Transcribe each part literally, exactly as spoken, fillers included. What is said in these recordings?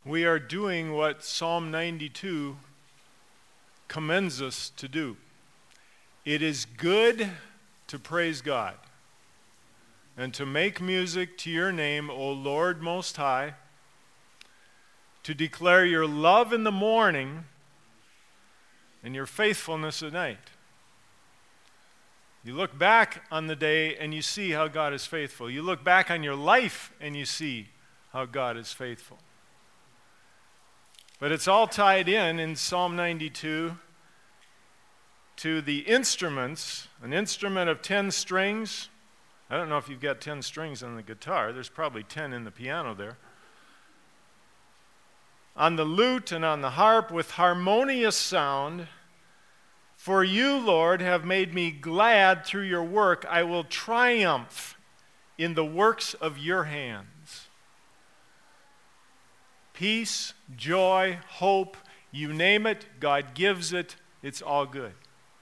we are doing what Psalm ninety-two commends us to do. It is good to praise God and to make music to your name, O Lord Most High, to declare your love in the morning and your faithfulness at night. You look back on the day and you see how God is faithful. You look back on your life and you see how God is faithful. But it's all tied in in Psalm ninety-two to the instruments, an instrument of ten strings. I don't know if you've got ten strings on the guitar. There's probably ten in the piano there. On the lute and on the harp with harmonious sound. For you, Lord, have made me glad through your work. I will triumph in the works of your hands. Peace, joy, hope, you name it, God gives it. It's all good.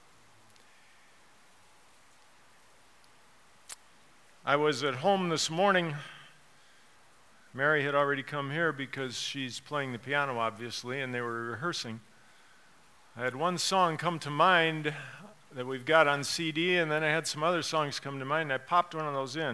I was at home this morning. Mary had already come here because she's playing the piano, obviously, and they were rehearsing. I had one song come to mind that we've got on C D, and then I had some other songs come to mind, and I popped one of those in.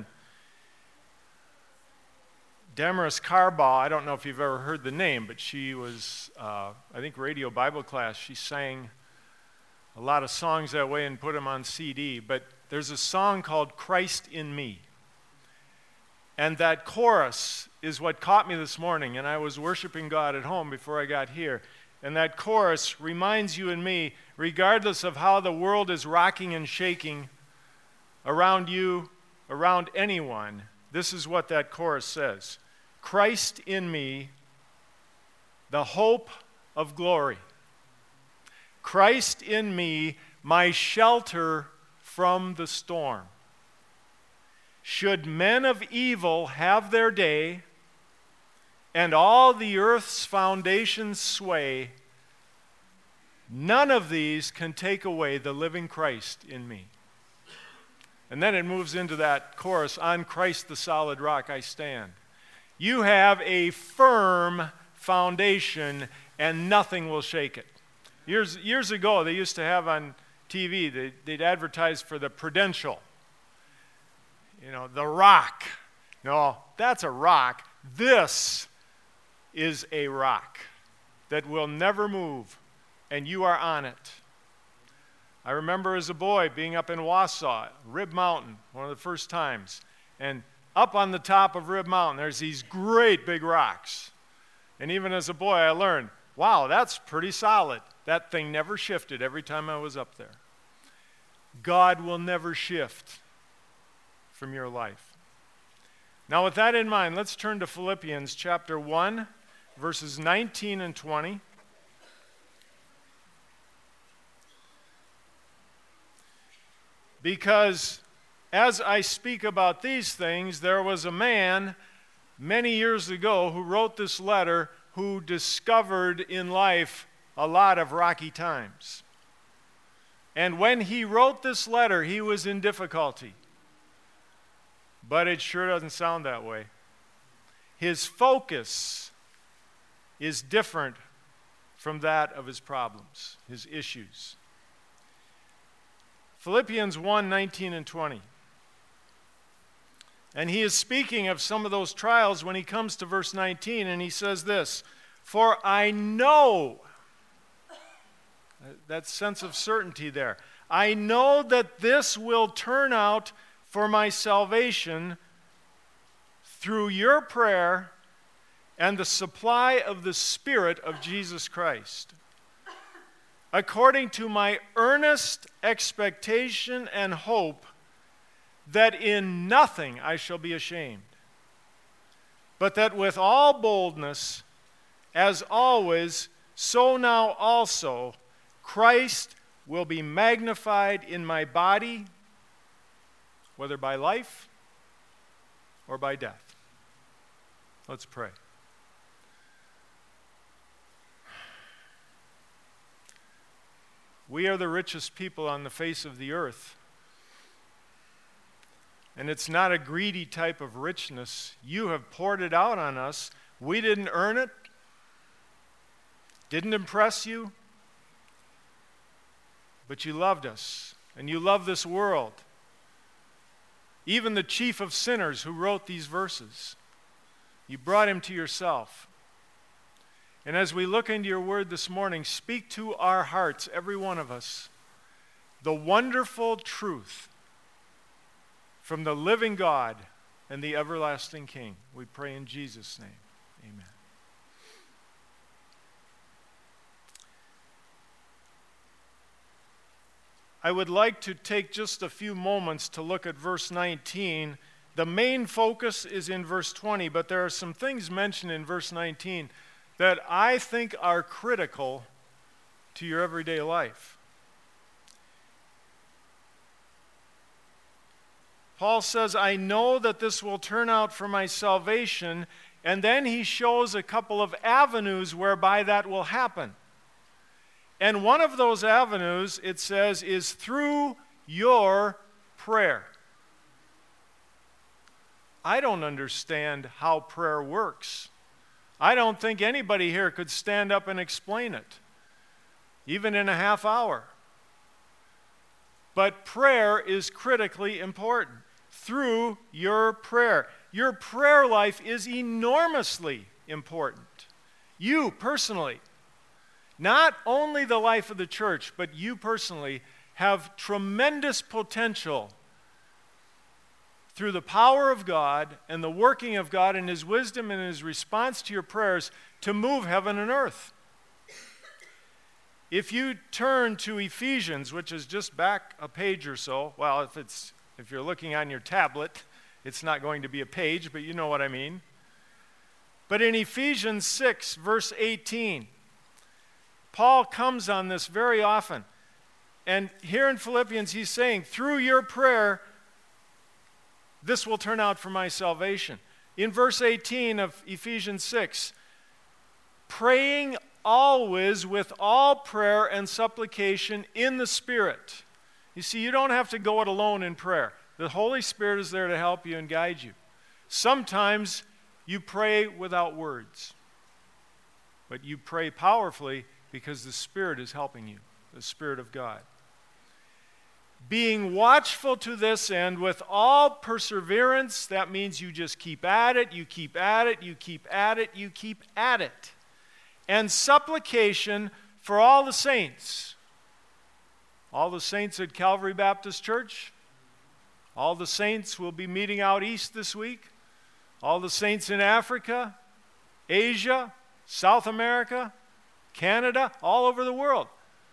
Damaris Carball, I don't know if you've ever heard the name, but she was, uh, I think, radio Bible class. She sang a lot of songs that way and put them on C D, but there's a song called Christ in Me. And that chorus is what caught me this morning, and I was worshiping God at home before I got here. And that chorus reminds you and me, regardless of how the world is rocking and shaking around you, around anyone, this is what that chorus says. Christ in me, the hope of glory. Christ in me, my shelter from the storm. Should men of evil have their day, and all the earth's foundations sway, none of these can take away the living Christ in me. And then it moves into that chorus, on Christ the solid rock I stand. You have a firm foundation and nothing will shake it. Years, years ago, they used to have on T V, they, they'd advertise for the Prudential. You know, the rock. No, that's a rock. This is a rock that will never move, and you are on it. I remember as a boy being up in Wausau, Rib Mountain, one of the first times, and up on the top of Rib Mountain, there's these great big rocks. And even as a boy, I learned, wow, that's pretty solid. That thing never shifted every time I was up there. God will never shift from your life. Now, with that in mind, let's turn to Philippians chapter one, verses nineteen and twenty. Because as I speak about these things, there was a man many years ago who wrote this letter who discovered in life a lot of rocky times. And when he wrote this letter, he was in difficulty. But it sure doesn't sound that way. His focus is different from that of his problems, his issues. Philippians one, nineteen and twenty. And he is speaking of some of those trials when he comes to verse nineteen, and he says this, for I know, that sense of certainty there, I know that this will turn out for my salvation through your prayer and the supply of the Spirit of Jesus Christ, according to my earnest expectation and hope that in nothing I shall be ashamed, but that with all boldness, as always, so now also, Christ will be magnified in my body, whether by life or by death. Let's pray. We are the richest people on the face of the earth. And it's not a greedy type of richness. You have poured it out on us. We didn't earn it. didn't impress you, but you loved us, and you love this world. Even the chief of sinners who wrote these verses, you brought him to yourself. And as we look into your word this morning, speak to our hearts, every one of us, the wonderful truth from the living God and the everlasting King. We pray in Jesus' name. Amen. I would like to take just a few moments to look at verse nineteen. The main focus is in verse twenty, but there are some things mentioned in verse nineteen that I think are critical to your everyday life. Paul says, I know that this will turn out for my salvation, and then he shows a couple of avenues whereby that will happen. And one of those avenues, it says, is through your prayer. I don't understand how prayer works. I don't think anybody here could stand up and explain it, even in a half hour. But prayer is critically important. Through your prayer. Your prayer life is enormously important. You personally, not only the life of the church, but you personally have tremendous potential through the power of God and the working of God and His wisdom and His response to your prayers to move heaven and earth. If you turn to Ephesians, which is just back a page or so, well, if it's if you're looking on your tablet, it's not going to be a page, but you know what I mean. But in Ephesians six, verse eighteen, Paul comes on this very often. And here in Philippians, he's saying, through your prayer, this will turn out for my salvation. In verse eighteen of Ephesians six, praying always with all prayer and supplication in the Spirit. You see, you don't have to go it alone in prayer. The Holy Spirit is there to help you and guide you. Sometimes you pray without words, but you pray powerfully because the Spirit is helping you, the Spirit of God. Being watchful to this end with all perseverance, that means you just keep at it, you keep at it, you keep at it, you keep at it. And supplication for all the saints. All the saints at Calvary Baptist Church. All the saints will be meeting out east this week. All the saints in Africa, Asia, South America, Canada, all over the world.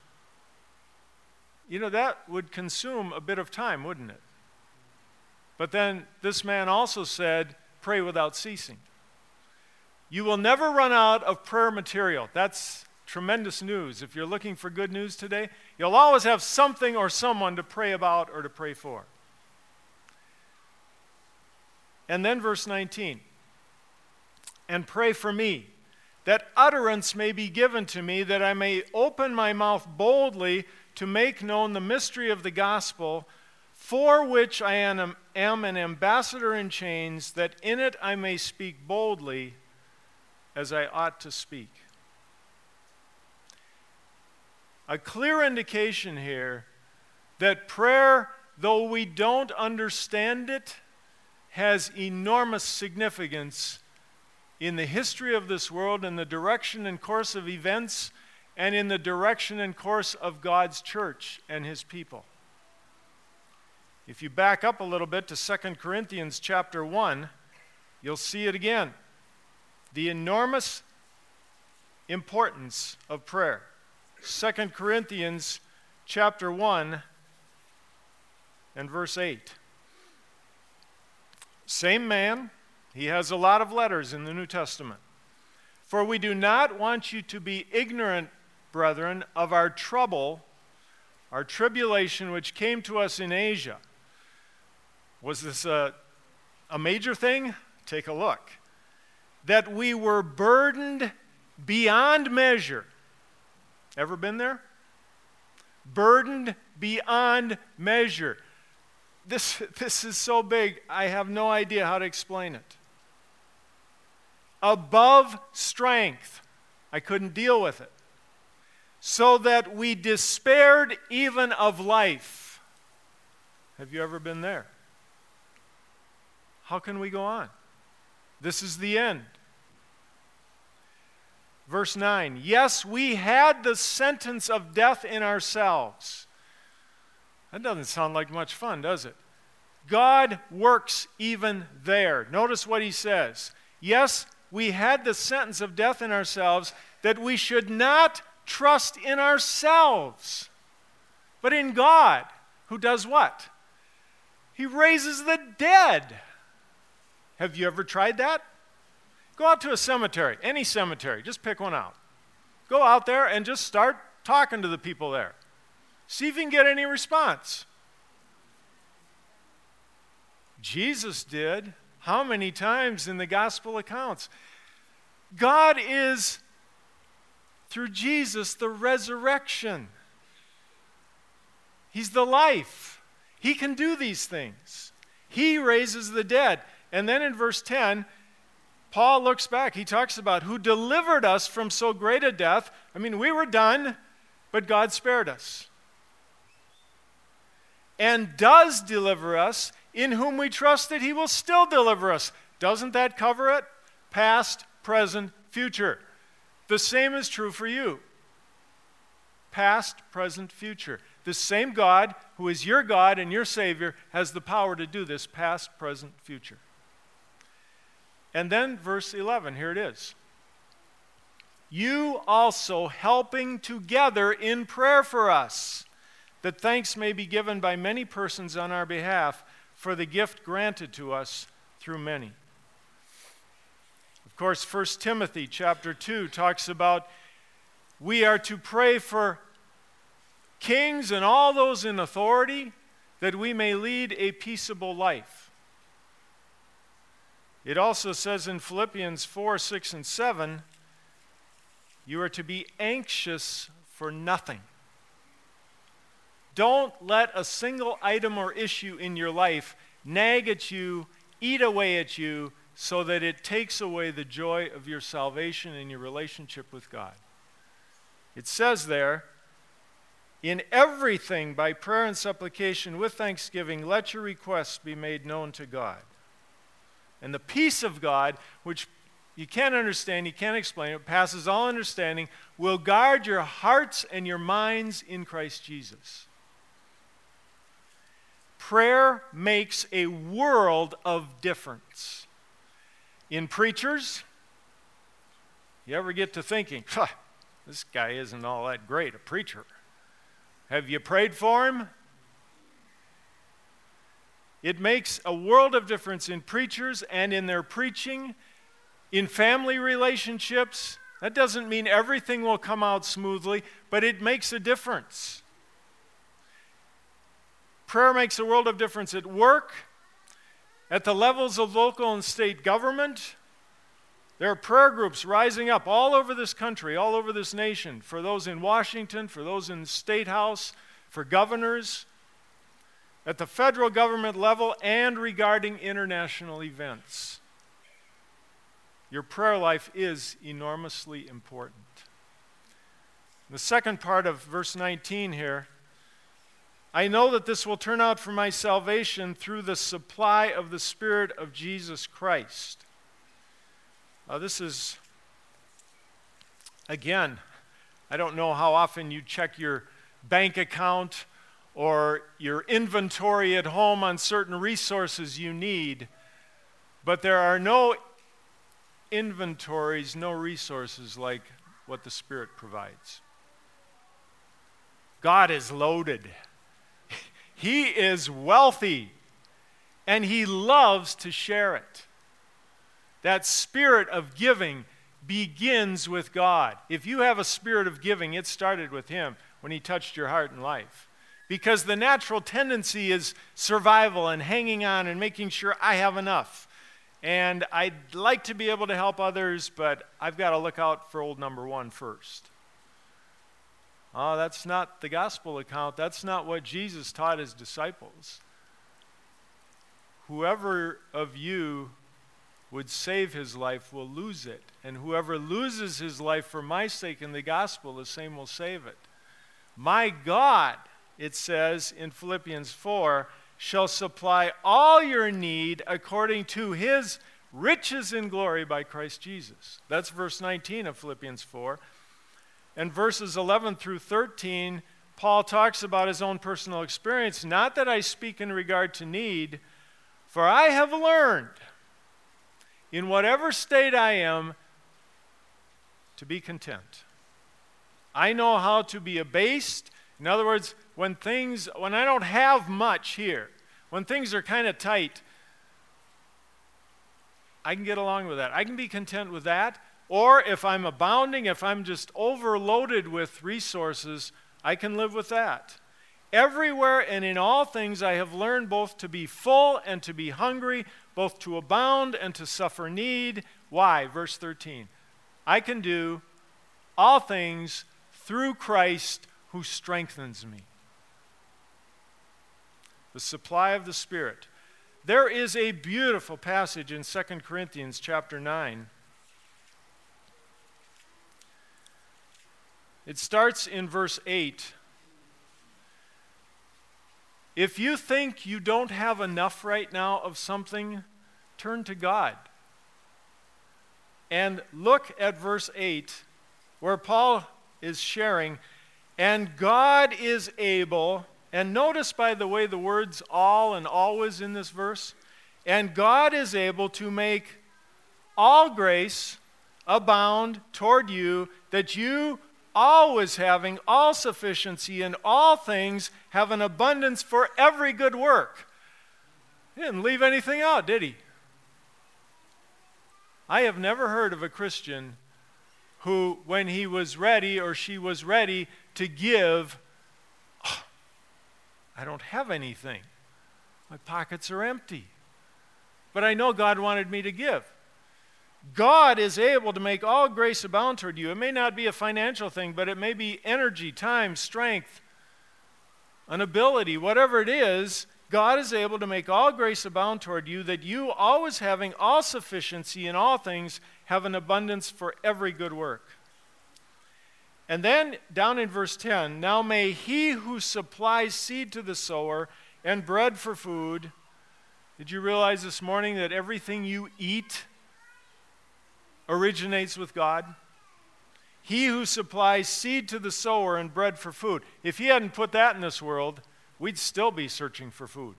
You know, that would consume a bit of time, wouldn't it? But then this man also said, pray without ceasing. You will never run out of prayer material. That's tremendous news. If you're looking for good news today, you'll always have something or someone to pray about or to pray for. And then verse nineteen, and pray for me, that utterance may be given to me, that I may open my mouth boldly to make known the mystery of the gospel, for which I am, am an ambassador in chains, that in it I may speak boldly as I ought to speak. A clear indication here that prayer, though we don't understand it, has enormous significance in the history of this world, in the direction and course of events, and in the direction and course of God's church and His people. If you back up a little bit to Second Corinthians chapter one, you'll see it again. The enormous importance of prayer. Second Corinthians chapter one and verse eight. Same man, he has a lot of letters in the New Testament. For we do not want you to be ignorant, brethren, of our trouble, our tribulation which came to us in Asia. Was this a, a major thing? Take a look. That we were burdened beyond measure. Ever been there? Burdened beyond measure. This, this is so big, I have no idea how to explain it. Above strength. I couldn't deal with it. so that we despaired even of life. Have you ever been there? How can we go on? This is the end. Verse nine, yes, we had the sentence of death in ourselves. That doesn't sound like much fun, does it? God works even there. Notice what he says. Yes, we had the sentence of death in ourselves, that we should not trust in ourselves, but in God, who does what? He raises the dead. Have you ever tried that? Go out to a cemetery, any cemetery, just pick one out. Go out there and just start talking to the people there. See if you can get any response. Jesus did. How many times in the gospel accounts? God is, through Jesus, the resurrection. He's the life. He can do these things. He raises the dead. And then in verse ten, Paul looks back. He talks about who delivered us from so great a death. I mean, we were done, but God spared us. And does deliver us, in whom we trust that he will still deliver us. Doesn't that cover it? Past, present, future. The same is true for you. Past, present, future. The same God who is your God and your Savior has the power to do this, past, present, future. And then verse eleven, here it is. You also helping together in prayer for us, that thanks may be given by many persons on our behalf for the gift granted to us through many. Of course, First Timothy chapter two talks about we are to pray for kings and all those in authority that we may lead a peaceable life. It also says in Philippians four, six, and seven, you are to be anxious for nothing. Don't let a single item or issue in your life nag at you, eat away at you, so that it takes away the joy of your salvation and your relationship with God. It says there, in everything by prayer and supplication with thanksgiving, let your requests be made known to God. And the peace of God, which you can't understand, you can't explain, it passes all understanding, will guard your hearts and your minds in Christ Jesus. Prayer makes a world of difference. In preachers, you ever get to thinking, huh, this guy isn't all that great a preacher. Have you prayed for him? It makes a world of difference in preachers and in their preaching, in family relationships. That doesn't mean everything will come out smoothly, but it makes a difference. Prayer makes a world of difference at work, at the levels of local and state government. There are prayer groups rising up all over this country, all over this nation, for those in Washington, for those in the State House, for governors, at the federal government level, and regarding international events. Your prayer life is enormously important. The second part of verse nineteen here, I know that this will turn out for my salvation through the supply of the Spirit of Jesus Christ. Uh, this is, again, I don't know how often you check your bank account or your inventory at home on certain resources you need, but there are no inventories, no resources like what the Spirit provides. God is loaded. He is wealthy, and He loves to share it. That spirit of giving begins with God. If you have a spirit of giving, it started with Him when He touched your heart and life. Because the natural tendency is survival and hanging on and making sure I have enough. And I'd like to be able to help others, but I've got to look out for old number one first. Oh, that's not the gospel account. That's not what Jesus taught His disciples. Whoever of you would save his life will lose it. And whoever loses his life for my sake in the gospel, the same will save it. My God, it says in Philippians four, shall supply all your need according to his riches in glory by Christ Jesus. That's verse nineteen of Philippians four. And verses eleven through thirteen, Paul talks about his own personal experience. Not that I speak in regard to need, for I have learned, in whatever state I am, to be content. I know how to be abased. In other words, when things, when I don't have much here, when things are kind of tight, I can get along with that. I can be content with that. Or if I'm abounding, if I'm just overloaded with resources, I can live with that. Everywhere and in all things I have learned both to be full and to be hungry, both to abound and to suffer need. Why? Verse thirteen. I can do all things through Christ who strengthens me. The supply of the Spirit. There is a beautiful passage in Second Corinthians chapter nine. It starts in verse eight. If you think you don't have enough right now of something, turn to God. And look at verse eight, where Paul is sharing, and God is able, and notice, by the way, the words all and always in this verse, and God is able to make all grace abound toward you, that you, always having all sufficiency in all things, have an abundance for every good work. He didn't leave anything out, did he? I have never heard of a Christian who, when he was ready or she was ready to give, oh, I don't have anything. My pockets are empty. But I know God wanted me to give. God is able to make all grace abound toward you. It may not be a financial thing, but it may be energy, time, strength, an ability, whatever it is. God is able to make all grace abound toward you, that you, always having all sufficiency in all things, have an abundance for every good work. And then down in verse ten, now may he who supplies seed to the sower and bread for food. Did you realize this morning that everything you eat originates with God? He who supplies seed to the sower and bread for food. If he hadn't put that in this world, we'd still be searching for food.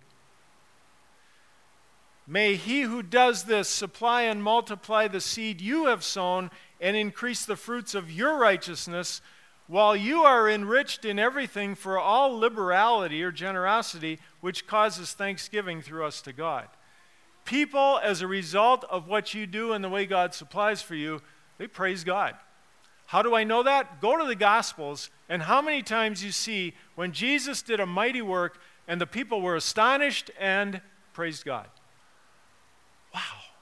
May he who does this supply and multiply the seed you have sown and increase the fruits of your righteousness, while you are enriched in everything for all liberality or generosity, which causes thanksgiving through us to God. People, as a result of what you do and the way God supplies for you, they praise God. How do I know that? Go to the Gospels, and how many times you see when Jesus did a mighty work and the people were astonished and praised God. Wow.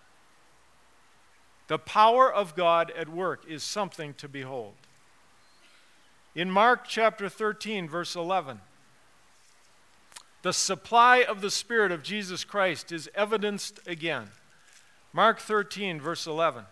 The power of God at work is something to behold. In Mark chapter thirteen, verse eleven, the supply of the Spirit of Jesus Christ is evidenced again. Mark thirteen, verse eleven.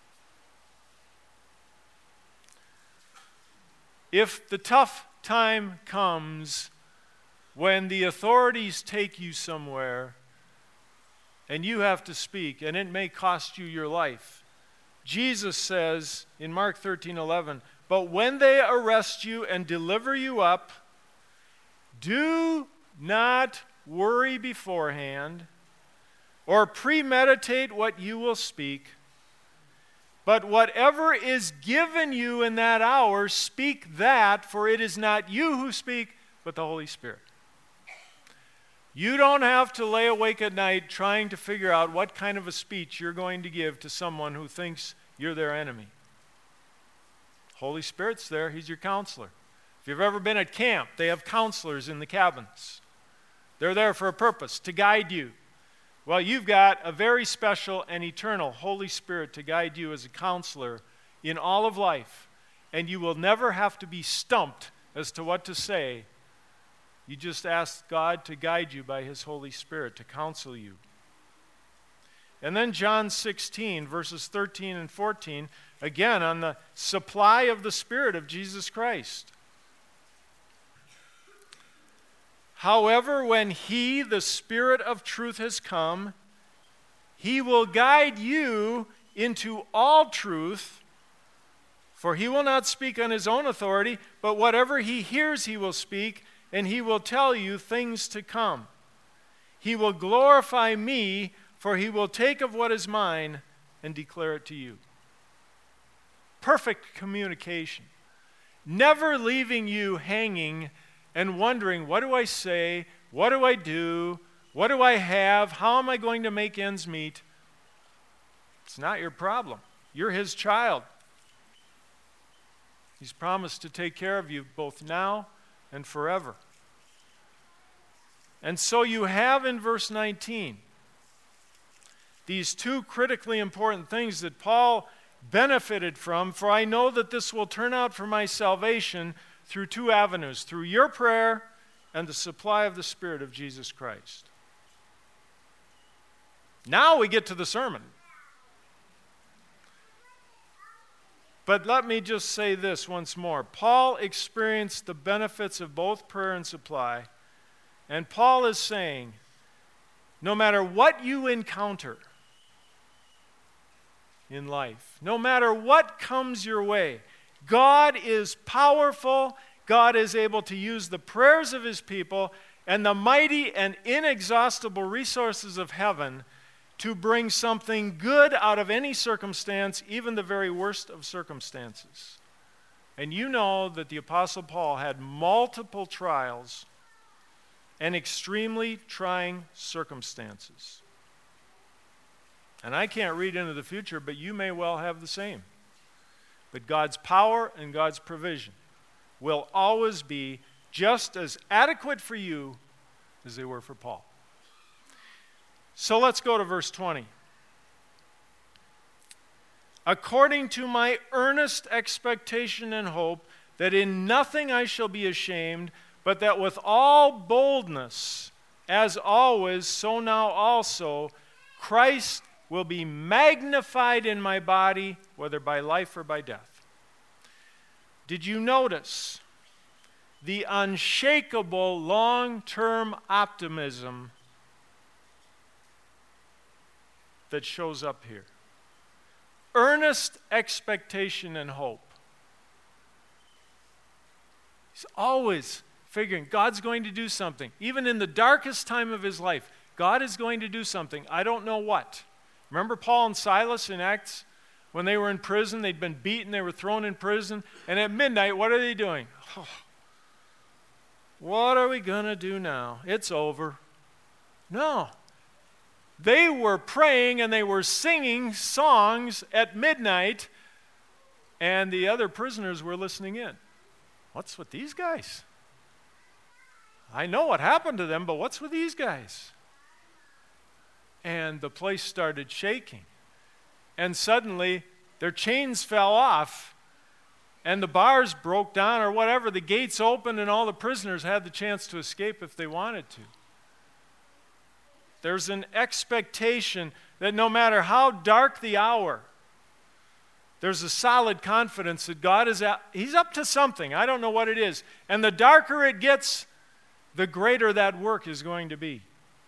If the tough time comes when the authorities take you somewhere and you have to speak, and it may cost you your life, Jesus says in Mark thirteen eleven, but when they arrest you and deliver you up, do not worry beforehand or premeditate what you will speak, but whatever is given you in that hour, speak that, for it is not you who speak, but the Holy Spirit. You don't have to lay awake at night trying to figure out what kind of a speech you're going to give to someone who thinks you're their enemy. Holy Spirit's there. He's your counselor. If you've ever been at camp, they have counselors in the cabins. They're there for a purpose, to guide you. Well, you've got a very special and eternal Holy Spirit to guide you as a counselor in all of life. And you will never have to be stumped as to what to say. You just ask God to guide you by His Holy Spirit, to counsel you. And then John sixteen, verses thirteen and fourteen, again on the supply of the Spirit of Jesus Christ. However, when He, the Spirit of truth, has come, He will guide you into all truth, for He will not speak on His own authority, but whatever He hears He will speak, and He will tell you things to come. He will glorify Me, for He will take of what is mine and declare it to you. Perfect communication. Never leaving you hanging and wondering, what do I say? What do I do? What do I have? How am I going to make ends meet? It's not your problem. You're His child. He's promised to take care of you both now and forever. And so you have in verse nineteen these two critically important things that Paul benefited from, for I know that this will turn out for my salvation through two avenues, through your prayer and the supply of the Spirit of Jesus Christ. Now we get to the sermon. But let me just say this once more. Paul experienced the benefits of both prayer and supply, and Paul is saying, no matter what you encounter in life, no matter what comes your way, God is powerful. God is able to use the prayers of His people and the mighty and inexhaustible resources of heaven to bring something good out of any circumstance, even the very worst of circumstances. And you know that the Apostle Paul had multiple trials and extremely trying circumstances. And I can't read into the future, but you may well have the same. But God's power and God's provision will always be just as adequate for you as they were for Paul. So let's go to verse twenty. According to my earnest expectation and hope that in nothing I shall be ashamed, but that with all boldness, as always, so now also, Christ will be magnified in my body, whether by life or by death. Did you notice the unshakable long-term optimism that shows up here? Earnest expectation and hope. He's always figuring God's going to do something. Even in the darkest time of his life, God is going to do something. I don't know what. Remember Paul and Silas in Acts? When they were in prison, they'd been beaten, they were thrown in prison, and at midnight, what are they doing? Oh, what are we going to do now? It's over. No. They were praying and they were singing songs at midnight, and the other prisoners were listening in. What's with these guys? I know what happened to them, but what's with these guys? And the place started shaking. And suddenly, their chains fell off, and the bars broke down or whatever. The gates opened, and all the prisoners had the chance to escape if they wanted to. There's an expectation that no matter how dark the hour, there's a solid confidence that God is at, He's up to something. I don't know what it is. And the darker it gets, the greater that work is going to be.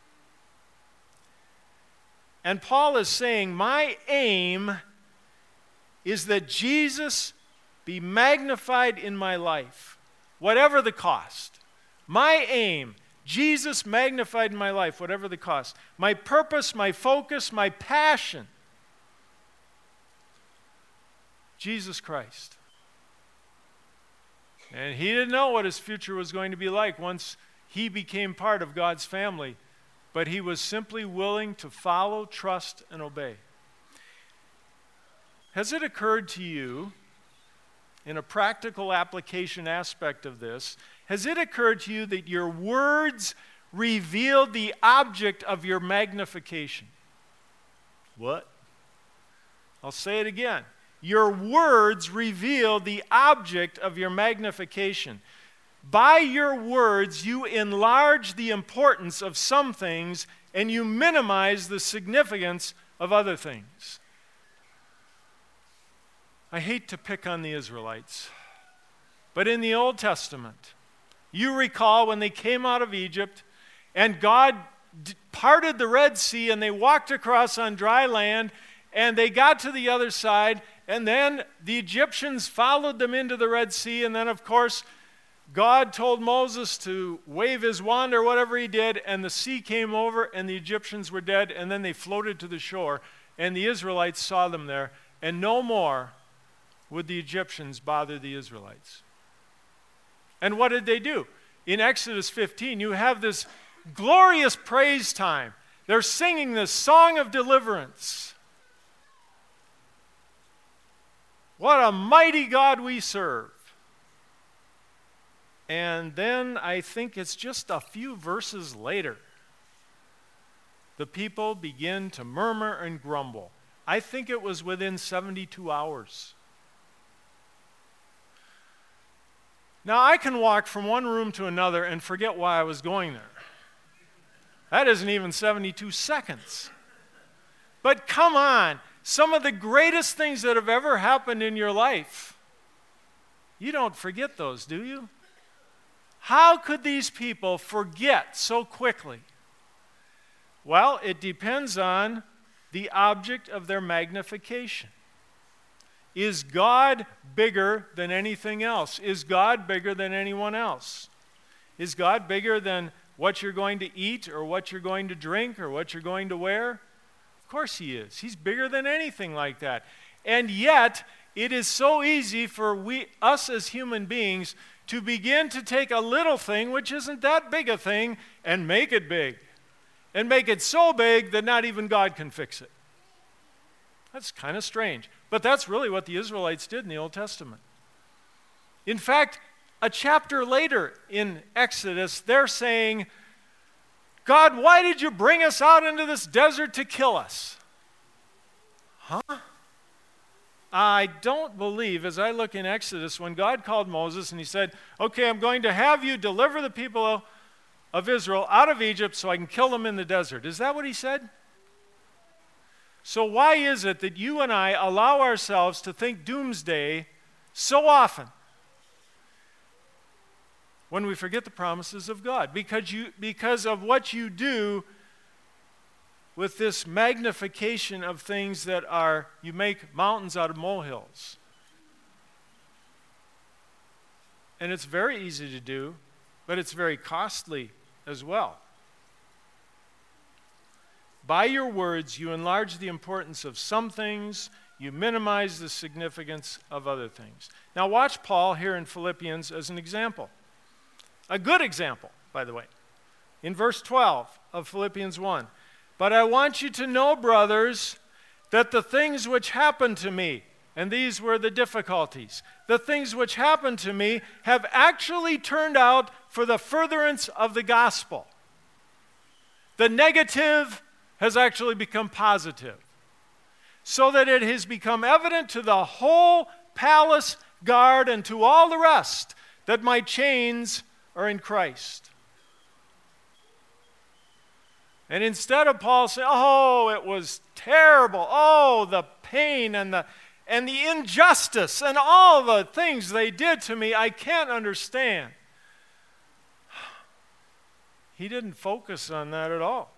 And Paul is saying, my aim is that Jesus be magnified in my life, whatever the cost. My aim, Jesus magnified in my life, whatever the cost. My purpose, my focus, my passion, Jesus Christ. And he didn't know what his future was going to be like once he became part of God's family, but he was simply willing to follow, trust, and obey. Has it occurred to you, in a practical application aspect of this, has it occurred to you that your words reveal the object of your magnification? What? I'll say it again. Your words reveal the object of your magnification. By your words, you enlarge the importance of some things and you minimize the significance of other things. I hate to pick on the Israelites, but in the Old Testament, you recall when they came out of Egypt and God d- parted the Red Sea and they walked across on dry land and they got to the other side, and then the Egyptians followed them into the Red Sea, and then of course God told Moses to wave his wand or whatever he did, and the sea came over and the Egyptians were dead, and then they floated to the shore, and the Israelites saw them there, and no more would the Egyptians bother the Israelites. And what did they do? In Exodus fifteen, you have this glorious praise time. They're singing this song of deliverance. What a mighty God we serve. And then I think it's just a few verses later, the people begin to murmur and grumble. I think it was within seventy-two hours. Now, I can walk from one room to another and forget why I was going there. That isn't even seventy-two seconds. But come on, some of the greatest things that have ever happened in your life, you don't forget those, do you? How could these people forget so quickly? Well, it depends on the object of their magnification. Is God bigger than anything else? Is God bigger than anyone else? Is God bigger than what you're going to eat or what you're going to drink or what you're going to wear? Of course he is. He's bigger than anything like that. And yet, it is so easy for we, us as human beings to begin to take a little thing, which isn't that big a thing, and make it big. And make it so big that not even God can fix it. That's kind of strange. But that's really what the Israelites did in the Old Testament. In fact, a chapter later in Exodus, they're saying, God, why did you bring us out into this desert to kill us? Huh? I don't believe, as I look in Exodus, when God called Moses and he said, okay, I'm going to have you deliver the people of Israel out of Egypt so I can kill them in the desert. Is that what he said? So why is it that you and I allow ourselves to think doomsday so often when we forget the promises of God? Because you, because of what you do with this magnification of things that are, you make mountains out of molehills. And it's very easy to do, but it's very costly as well. By your words, you enlarge the importance of some things, you minimize the significance of other things. Now watch Paul here in Philippians as an example. A good example, by the way. In verse twelve of Philippians one. But I want you to know, brothers, that the things which happened to me, and these were the difficulties, the things which happened to me have actually turned out for the furtherance of the gospel. The negative has actually become positive, so that it has become evident to the whole palace guard and to all the rest that my chains are in Christ. And instead of Paul saying, oh, it was terrible, oh, the pain and the, and the injustice and all the things they did to me, I can't understand. He didn't focus on that at all.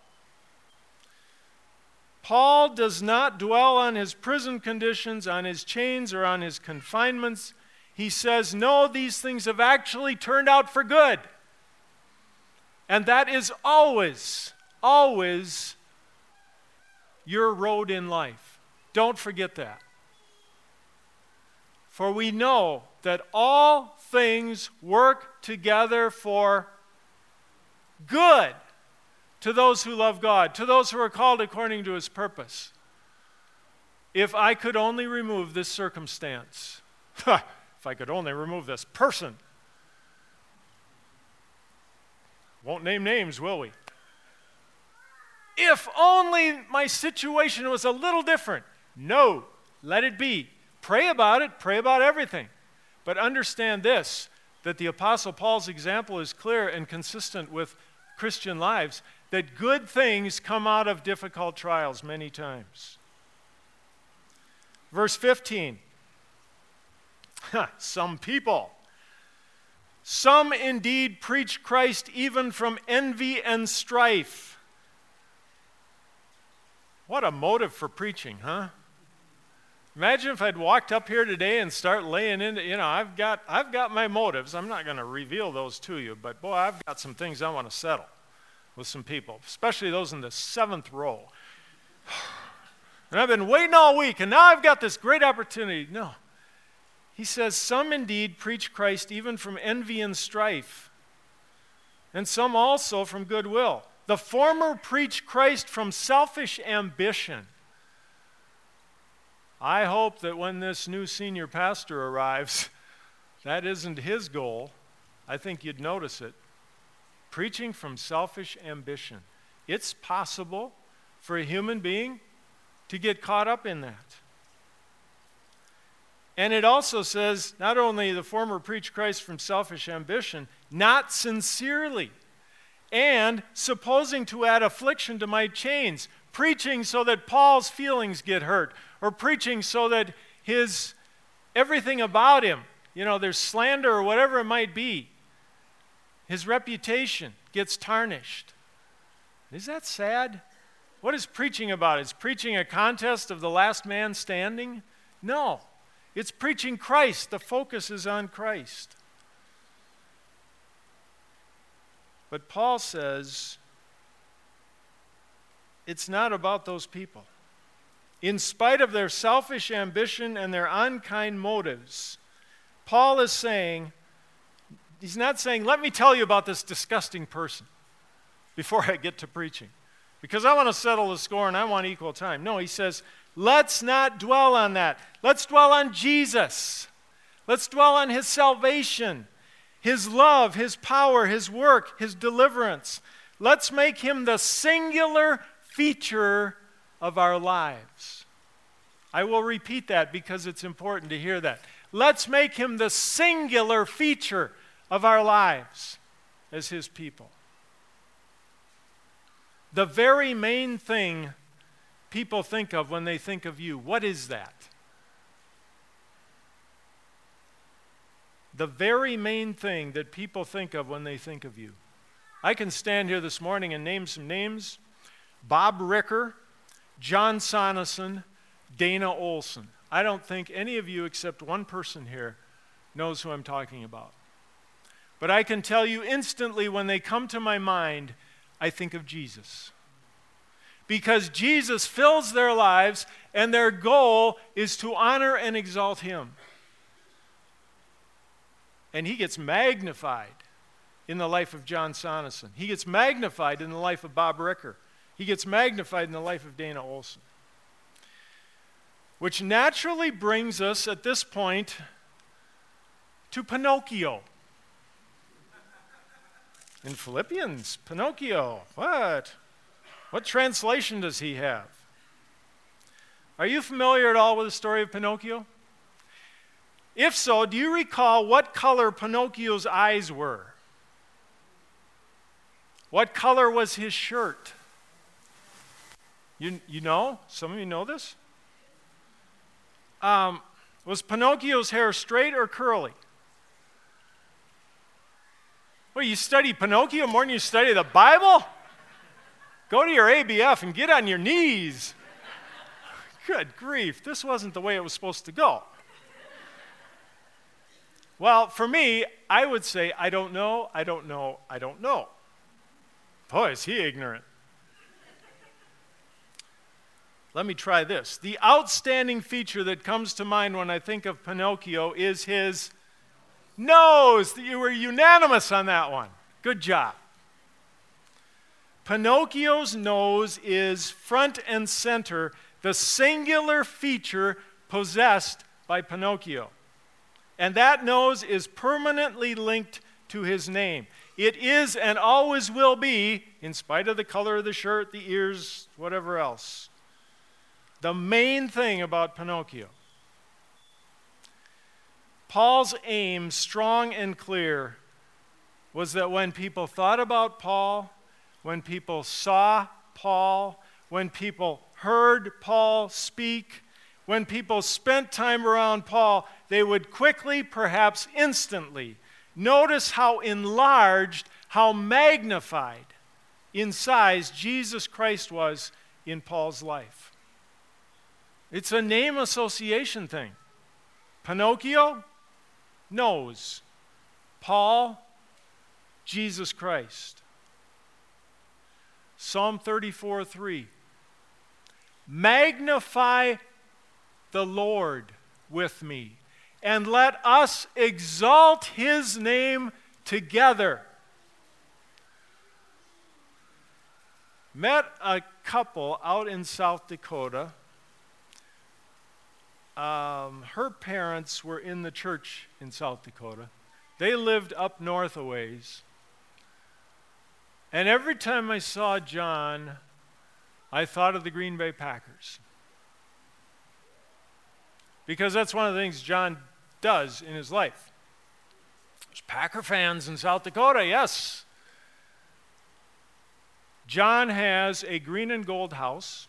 Paul does not dwell on his prison conditions, on his chains, or on his confinements. He says, no, these things have actually turned out for good. And that is always, always your road in life. Don't forget that. For we know that all things work together for good to those who love God, to those who are called according to his purpose. If I could only remove this circumstance, if I could only remove this person, won't name names, will we? If only my situation was a little different. No, let it be. Pray about it, pray about everything. But understand this, that the Apostle Paul's example is clear and consistent with Christian lives, that good things come out of difficult trials many times. Verse fifteen. Some people. Some indeed preach Christ even from envy and strife. What a motive for preaching, huh? Imagine if I'd walked up here today and start laying into, you know, I've got I've got my motives. I'm not going to reveal those to you, but boy, I've got some things I want to settle with some people, especially those in the seventh row. And I've been waiting all week, and now I've got this great opportunity. No. He says, some indeed preach Christ even from envy and strife, and some also from goodwill. The former preach Christ from selfish ambition. I hope that when this new senior pastor arrives, that isn't his goal. I think you'd notice it. Preaching from selfish ambition. It's possible for a human being to get caught up in that. And it also says, not only the former preach Christ from selfish ambition, not sincerely, and supposing to add affliction to my chains, preaching so that Paul's feelings get hurt, or preaching so that his, everything about him, you know, there's slander or whatever it might be, his reputation gets tarnished. Is that sad? What is preaching about? Is preaching a contest of the last man standing? No. It's preaching Christ. The focus is on Christ. But Paul says it's not about those people. In spite of their selfish ambition and their unkind motives, Paul is saying, he's not saying, let me tell you about this disgusting person before I get to preaching, because I want to settle the score and I want equal time. No, he says, let's not dwell on that. Let's dwell on Jesus. Let's dwell on his salvation, his love, his power, his work, his deliverance. Let's make him the singular feature of our lives. I will repeat that because it's important to hear that. Let's make him the singular feature of our lives as his people. The very main thing people think of when they think of you, what is that? The very main thing that people think of when they think of you. I can stand here this morning and name some names. Bob Ricker, John Sonneson, Dana Olson. I don't think any of you except one person here knows who I'm talking about. But I can tell you instantly when they come to my mind, I think of Jesus. Because Jesus fills their lives and their goal is to honor and exalt him. And he gets magnified in the life of John Sonneson. He gets magnified in the life of Bob Ricker. He gets magnified in the life of Dana Olson. Which naturally brings us at this point to Pinocchio. In Philippians, Pinocchio, what? What translation does he have? Are you familiar at all with the story of Pinocchio? If so, do you recall what color Pinocchio's eyes were? What color was his shirt? You, you know? Some of you know this? Um, was Pinocchio's hair straight or curly? Well, you study Pinocchio more than you study the Bible? Go to your A B F and get on your knees. Good grief, this wasn't the way it was supposed to go. Well, for me, I would say, I don't know, I don't know, I don't know. Boy, is he ignorant. Let me try this. The outstanding feature that comes to mind when I think of Pinocchio is his nose. You were unanimous on that one. Good job. Pinocchio's nose is front and center, the singular feature possessed by Pinocchio. And that nose is permanently linked to his name. It is and always will be, in spite of the color of the shirt, the ears, whatever else, the main thing about Pinocchio. Paul's aim, strong and clear, was that when people thought about Paul, when people saw Paul, when people heard Paul speak, when people spent time around Paul, they would quickly, perhaps instantly, notice how enlarged, how magnified in size Jesus Christ was in Paul's life. It's a name association thing. Pinocchio, nose. Paul, Jesus Christ. Psalm thirty-four three. Magnify the Lord with me, and let us exalt his name together. Met a couple out in South Dakota. Um, her parents were in the church in South Dakota. They lived up north a ways. And every time I saw John, I thought of the Green Bay Packers. Because that's one of the things John does in his life. There's Packer fans in South Dakota, yes. John has a green and gold house.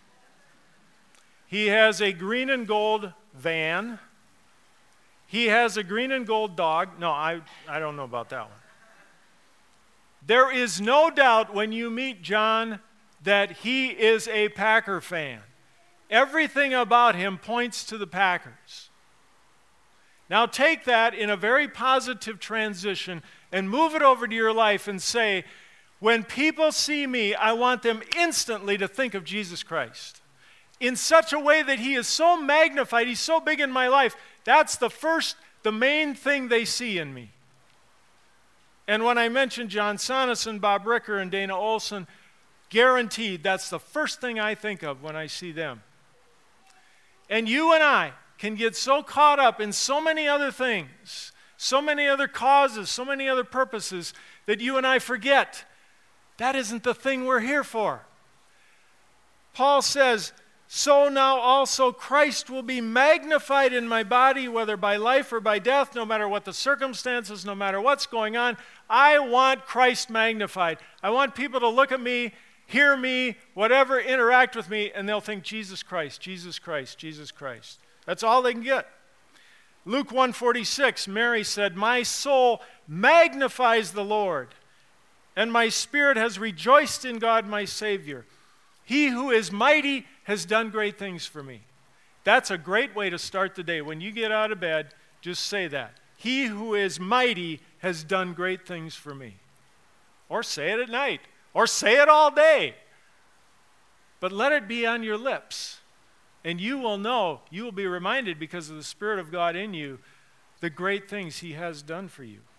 He has a green and gold van. He has a green and gold dog. No, I, I don't know about that one. There is no doubt when you meet John that he is a Packer fan. Everything about him points to the Packers. Now take that in a very positive transition and move it over to your life and say, when people see me, I want them instantly to think of Jesus Christ. In such a way that he is so magnified, he's so big in my life, that's the first, the main thing they see in me. And when I mention John Sonneson, Bob Ricker, and Dana Olson, guaranteed that's the first thing I think of when I see them. And you and I can get so caught up in so many other things, so many other causes, so many other purposes, that you and I forget that isn't the thing we're here for. Paul says, so now also Christ will be magnified in my body, whether by life or by death, no matter what the circumstances, no matter what's going on. I want Christ magnified. I want people to look at me, hear me, whatever, interact with me, and they'll think Jesus Christ, Jesus Christ, Jesus Christ. That's all they can get. Luke one forty-six, Mary said, my soul magnifies the Lord, and my spirit has rejoiced in God my Savior. He who is mighty has done great things for me. That's a great way to start the day. When you get out of bed, just say that. He who is mighty has done great things for me. Or say it at night. Or say it all day. But let it be on your lips. And you will know, you will be reminded because of the Spirit of God in you, the great things he has done for you.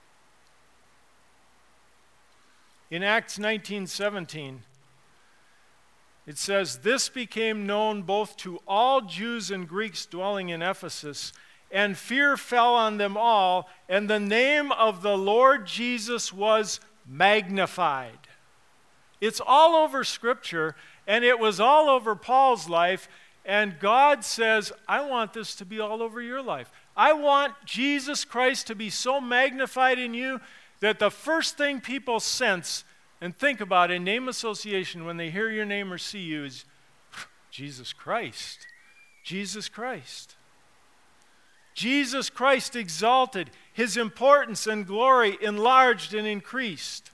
In Acts nineteen seventeen, it says, this became known both to all Jews and Greeks dwelling in Ephesus, and fear fell on them all, and the name of the Lord Jesus was magnified. It's all over Scripture, and it was all over Paul's life, and God says, I want this to be all over your life. I want Jesus Christ to be so magnified in you that the first thing people sense and think about in name association when they hear your name or see you is Jesus Christ. Jesus Christ. Jesus Christ exalted, his importance and glory enlarged and increased.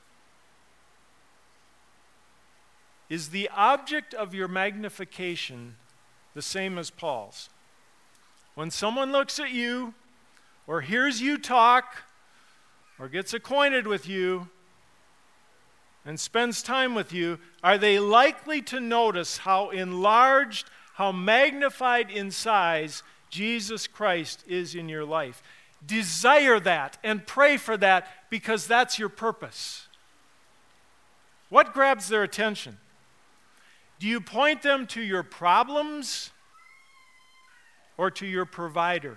Is the object of your magnification the same as Paul's? When someone looks at you or hears you talk or gets acquainted with you and spends time with you, are they likely to notice how enlarged, how magnified in size Jesus Christ is in your life? Desire that and pray for that because that's your purpose. What grabs their attention? Do you point them to your problems or to your provider?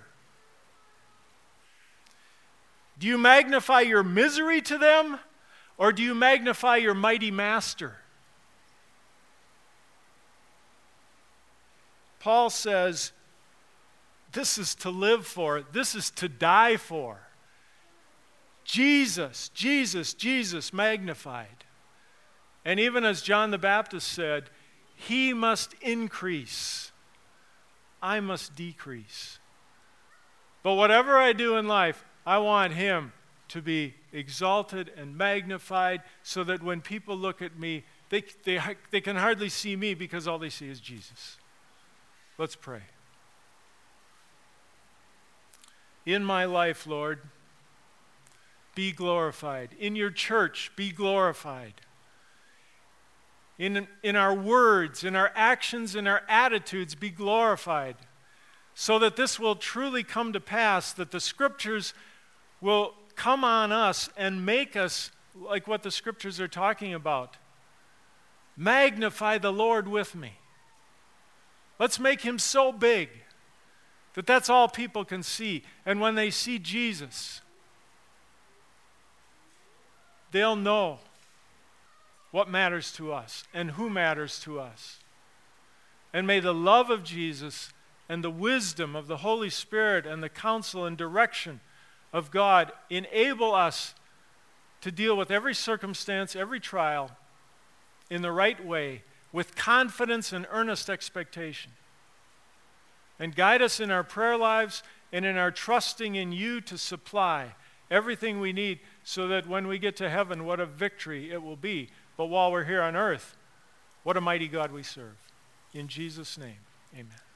Do you magnify your misery to them, or do you magnify your mighty master? Paul says, this is to live for, this is to die for. Jesus, Jesus, Jesus magnified. And even as John the Baptist said, he must increase, I must decrease. But whatever I do in life, I want him to be exalted and magnified so that when people look at me, they, they, they can hardly see me because all they see is Jesus. Let's pray. In my life, Lord, be glorified. In your church, be glorified. In, in our words, in our actions, in our attitudes, be glorified, so that this will truly come to pass, that the Scriptures will come on us and make us like what the Scriptures are talking about. Magnify the Lord with me. Let's make him so big that that's all people can see. And when they see Jesus, they'll know what matters to us and who matters to us. And may the love of Jesus and the wisdom of the Holy Spirit and the counsel and direction of God enable us to deal with every circumstance, every trial in the right way, with confidence and earnest expectation. And guide us in our prayer lives and in our trusting in you to supply everything we need so that when we get to heaven, what a victory it will be. But while we're here on earth, what a mighty God we serve. In Jesus' name, amen.